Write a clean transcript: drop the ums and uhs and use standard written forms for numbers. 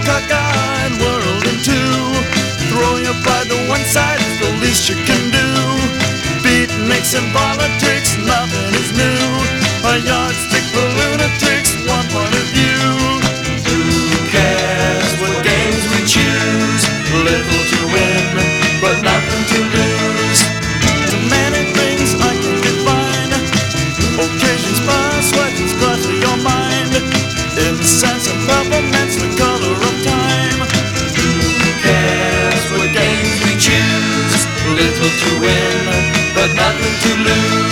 cockeyed world in two. Throwing your pride to one side is the least you can do. Beatniks and politics, nothing is new. A yardstick for lunatics, one point of view. Who cares what games we choose? Little to win, but nothing to lose. Too many things I can define. Occasions persuasions clutter your mind. Incense and peppermint's the color of time. Who cares what games we choose? Little to win, but nothing to lose.